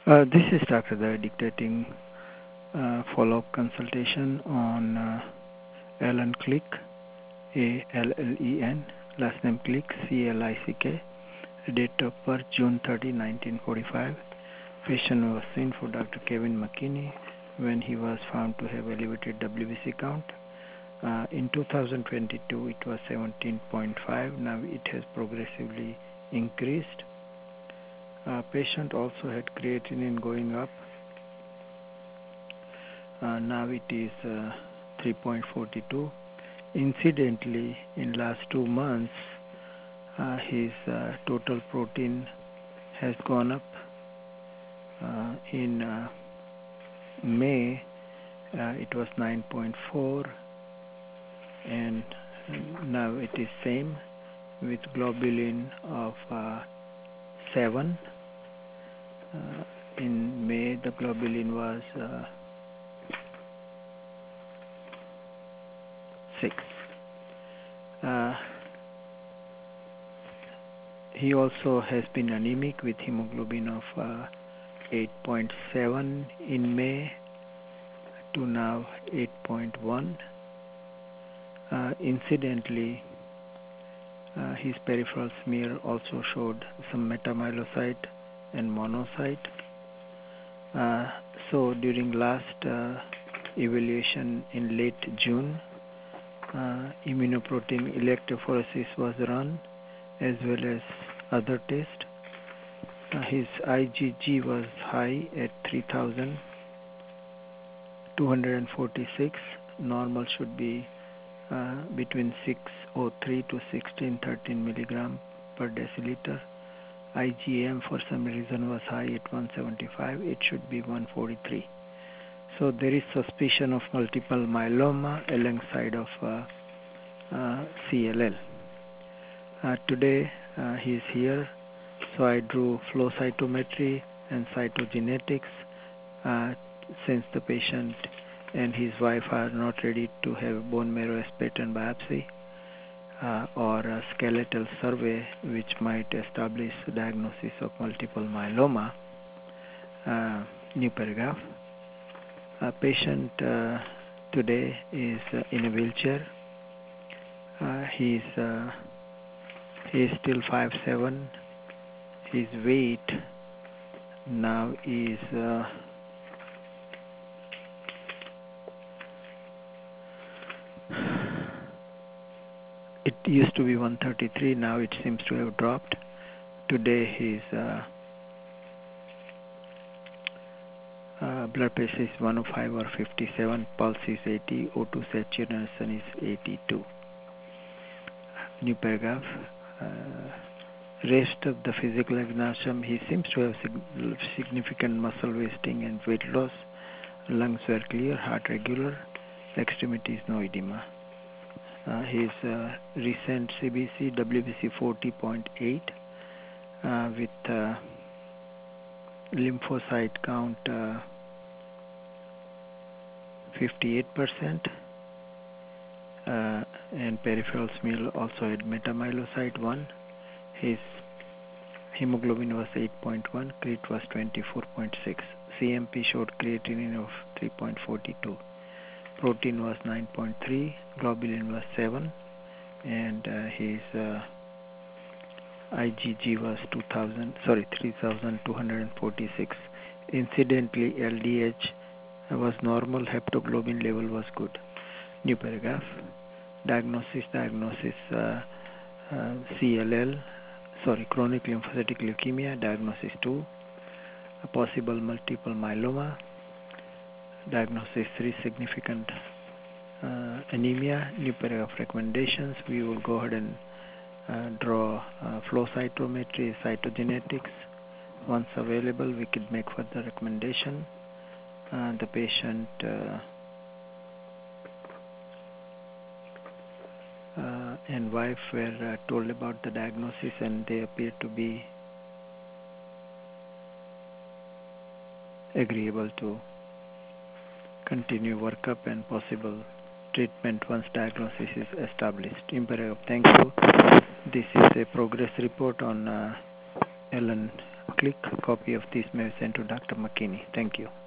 This is Dr. Daya dictating follow-up consultation on Allen Click, A-L-L-E-N, last name Click, C-L-I-C-K, date of birth June 30, 1945. Patient was seen for Dr. Kevin McKinney when he was found to have elevated WBC count. In 2022, it was 17.5. Now it has progressively increased. Patient also had creatinine going up. Now it is 3.42. Incidentally, in last 2 months, his total protein has gone up. In May, it was 9.4, and now it is same with globulin of 7. In May, the globulin was 6. He also has been anemic with hemoglobin of 8.7 in May to now 8.1. Incidentally, his peripheral smear also showed some metamyelocyte and monocyte. So during last evaluation in late June, immunoprotein electrophoresis was run as well as other tests. His IgG was high at 3,246. Normal should be between 603 to 1613 milligram per deciliter. IgM for some reason was high at 175. It should be 143. So there is suspicion of multiple myeloma alongside of CLL. Today he is here, so I drew flow cytometry and cytogenetics since the patient and his wife are not ready to have bone marrow as pattern biopsy or a skeletal survey which might establish diagnosis of multiple myeloma. New paragraph. A patient today is in a wheelchair. He is still 5'7". His weight now is it used to be 133. Now it seems to have dropped. Today his blood pressure is 105 or 57, pulse is 80, O2 saturation is 82. New paragraph. Rest of the physical examination, he seems to have significant muscle wasting and weight loss. Lungs were clear, heart regular, extremities no edema. His recent CBC, WBC 40.8 with lymphocyte count 58%, and peripheral smear also had metamyelocyte 1. His hemoglobin was 8.1, cret was 24.6. CMP showed creatinine of 3.42. Protein was 9.3, globulin was 7, and his IgG was 3,246. Incidentally, LDH was normal, heptoglobin level was good. New paragraph. Diagnosis, CLL, chronic lymphocytic leukemia, diagnosis 2. A possible multiple myeloma, diagnosis 3, significant anemia. New paragraph recommendations. We will go ahead and draw flow cytometry, cytogenetics. Once available, we could make further recommendation. The patient and wife were told about the diagnosis, and they appear to be agreeable to continue workup and possible treatment once diagnosis is established. Imperative. Thank you. This is a progress report on Allen click, a copy of this may be sent to Dr. McKinney. Thank you.